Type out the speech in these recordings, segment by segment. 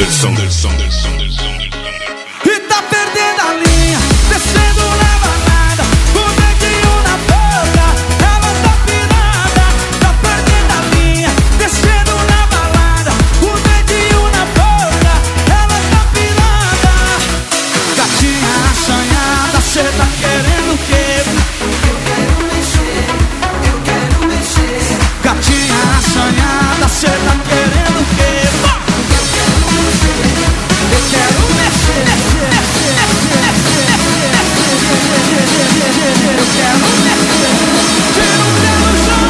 Anderson. E tá perdendo a linha, descendo na balada, o dedinho na boca, ela tá pirada. Tá perdendo a linha, descendo na balada, o dedinho na boca, ela tá pirada. Gatinha assanhada, cê tá querendo o quê? Eu quero mexer. Gatinha assanhada, cê tá querendo o quê? Eu quero mexer. Tira o pé no chão.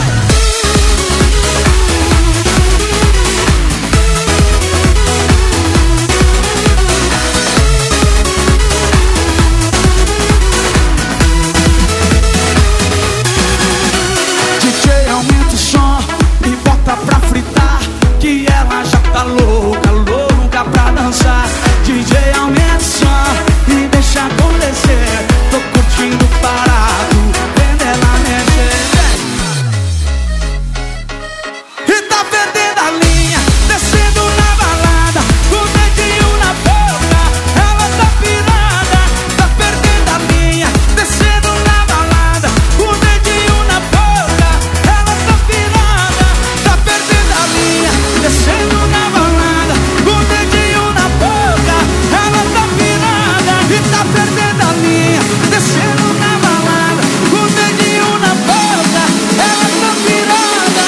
DJ, aumenta o som e bota pra fritar, que ela já tá louca pra dançar. DJ, aumenta o som e deixa acontecer. Tô curtindo parado, vendo ela mexer. E tá perdendo a linha, descendo na balada, o dedinho na boca, ela tá pirada. Tá perdendo a linha, descendo na balada, o dedinho na boca, ela tá pirada. Tá perdendo a linha, descendo na balada, o dedinho na boca, ela tá pirada. E tá perdendo a linha, descendo na balada, o dedinho na boca, ela tá pirada.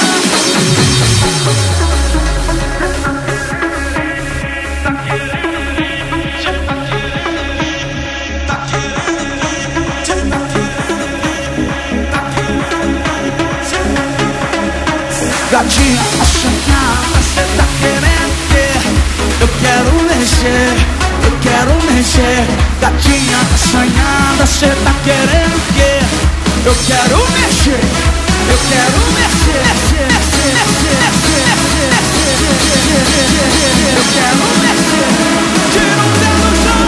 Gatinha assanhada, cê tá querendo o quê? Eu quero mexer. Gatinha assanhada, cê tá querendo o quê? Eu quero mexer. Eu quero mexer. Tira o pé no chão.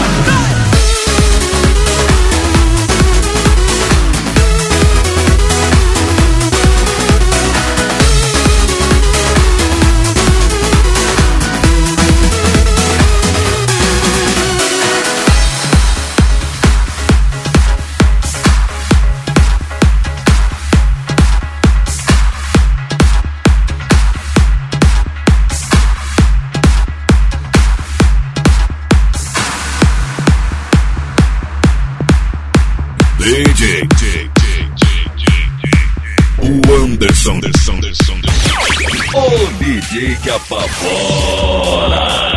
DJ o Anderson. O DJ que apavora.